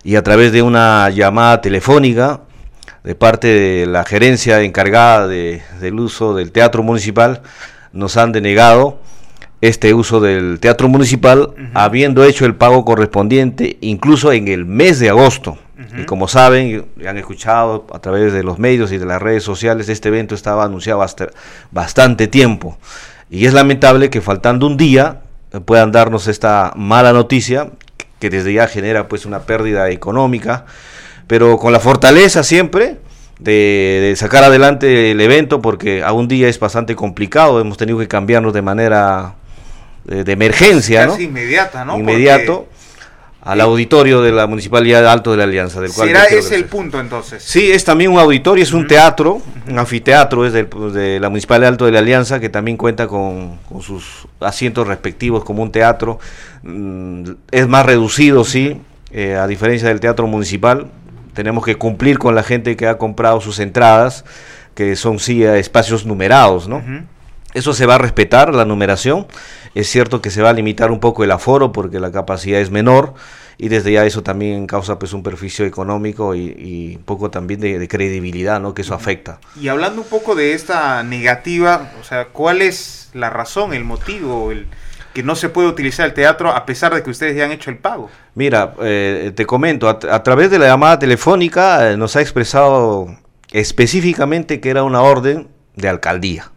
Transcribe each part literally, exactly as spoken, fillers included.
y a través de una llamada telefónica de parte de la gerencia encargada de, del uso del teatro municipal, nos han denegado este uso del teatro municipal, uh-huh. habiendo hecho el pago correspondiente incluso en el mes de agosto. Uh-huh. Y como saben, y han escuchado a través de los medios y de las redes sociales, este evento estaba anunciado hasta bastante tiempo. Y es lamentable que faltando un día puedan darnos esta mala noticia, que desde ya genera pues una pérdida económica, pero con la fortaleza siempre de, de sacar adelante el evento, porque a un día es bastante complicado, hemos tenido que cambiarnos de manera de, de emergencia, casi ¿no? inmediata, ¿no? Inmediato. Porque al auditorio de la Municipalidad de Alto de la Alianza. Del cual ¿Será ese el punto entonces? Sí, es también un auditorio, es un uh-huh. teatro, uh-huh. un anfiteatro es del, de la Municipalidad de Alto de la Alianza, que también cuenta con, con sus asientos respectivos como un teatro. Mm, es más reducido, sí, eh, a diferencia del teatro municipal. Tenemos que cumplir con la gente que ha comprado sus entradas, que son sí espacios numerados, ¿no? Uh-huh. Eso se va a respetar, la numeración. Es cierto que se va a limitar un poco el aforo porque la capacidad es menor, y desde ya eso también causa pues un perjuicio económico y, y un poco también de, de credibilidad, ¿no? Que eso afecta. Y hablando un poco de esta negativa, o sea, ¿cuál es la razón, el motivo, el que no se puede utilizar el teatro a pesar de que ustedes ya han hecho el pago? Mira, eh, te comento, a, a través de la llamada telefónica eh, nos ha expresado específicamente que era una orden de alcaldía.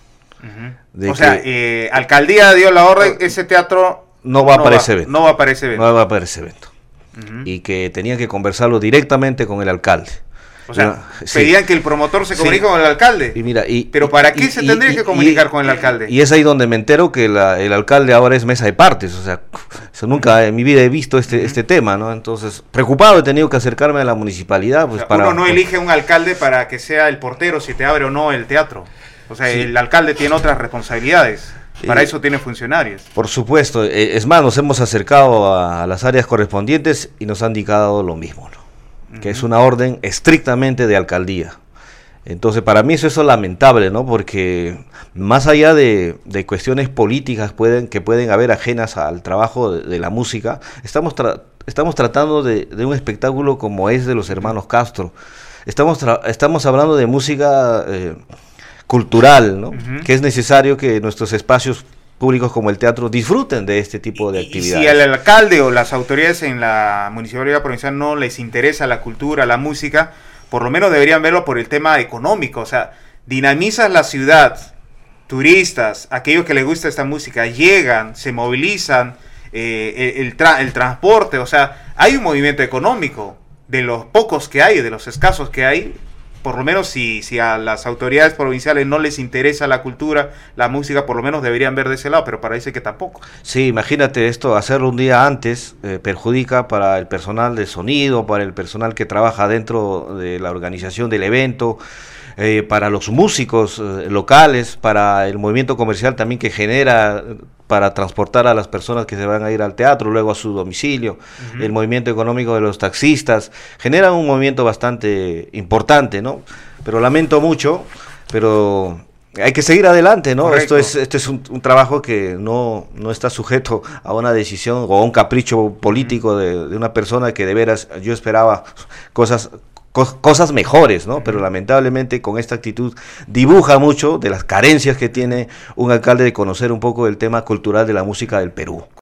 Uh-huh. O sea, eh, alcaldía dio la orden, ese teatro no va no para ese evento. No va para ese evento. No va para ese evento. Uh-huh. Y que tenían que conversarlo directamente con el alcalde. O sea, no, pedían sí. que el promotor se comunique sí. con el alcalde. Y mira, y, Pero ¿para qué y, se y, tendría y, que comunicar y, con el alcalde? Y es ahí donde me entero que la, el alcalde ahora es mesa de partes. O sea, eso nunca en mi vida he visto este, uh-huh. este tema, ¿no? Entonces, preocupado he tenido que acercarme a la municipalidad. Pues, o sea, para, uno no elige un alcalde para que sea el portero si te abre o no el teatro. O sea, sí. el alcalde tiene otras responsabilidades. Para eso tiene funcionarios. Por supuesto. Es más, nos hemos acercado a, a las áreas correspondientes y nos han indicado lo mismo, ¿no? Uh-huh. Que es una orden estrictamente de alcaldía. Entonces, para mí eso es lamentable, ¿no? Porque más allá de, de cuestiones políticas pueden, que pueden haber ajenas al trabajo de, de la música, estamos, tra- estamos tratando de, de un espectáculo como es de los hermanos Castro. Estamos, tra- estamos hablando de música Eh, cultural, ¿no? Uh-huh. Que es necesario que nuestros espacios públicos como el teatro disfruten de este tipo de y, actividades. Y si al alcalde o las autoridades en la municipalidad provincial no les interesa la cultura, la música, por lo menos deberían verlo por el tema económico. O sea, dinamizas la ciudad, turistas, aquellos que les gusta esta música, llegan, se movilizan, eh, el, el, tra- el transporte, o sea, hay un movimiento económico de los pocos que hay, de los escasos que hay. Por lo menos si, si a las autoridades provinciales no les interesa la cultura, la música, por lo menos deberían ver de ese lado, pero parece que tampoco. Sí, imagínate esto, hacerlo un día antes eh, perjudica para el personal de sonido, para el personal que trabaja dentro de la organización del evento, eh, para los músicos eh, locales, para el movimiento comercial también que genera para transportar a las personas que se van a ir al teatro, luego a su domicilio, uh-huh. el movimiento económico de los taxistas, genera un movimiento bastante importante, ¿no? Pero lamento mucho, pero hay que seguir adelante, ¿no? Correcto. Esto es, esto es un, un trabajo que no, no está sujeto a una decisión o a un capricho político uh-huh. de, de una persona que de veras yo esperaba cosas cosas mejores, ¿no? Pero lamentablemente con esta actitud dibuja mucho de las carencias que tiene un alcalde de conocer un poco el tema cultural de la música del Perú.